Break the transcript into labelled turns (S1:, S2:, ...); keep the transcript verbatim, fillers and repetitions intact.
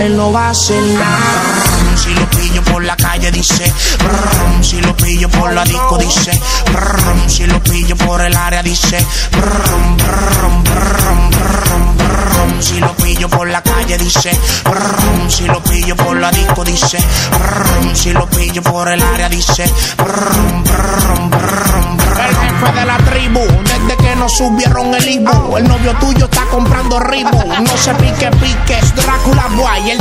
S1: él no va a hacer nada. Si lo pillo por la calle dice, brum, si lo pillo por la disco dice, brum, si lo pillo por el área dice, brum, brum, brum, brum, brum, si lo pillo por la calle dice, brum, si lo pillo por la disco dice, brum, si lo pillo por el área dice, brum, brum, brum, brum. El jefe de la tribu, desde que nos subieron el Ibu, el novio tuyo está comprando Reebok, no se pique pique, es Drácula Boy.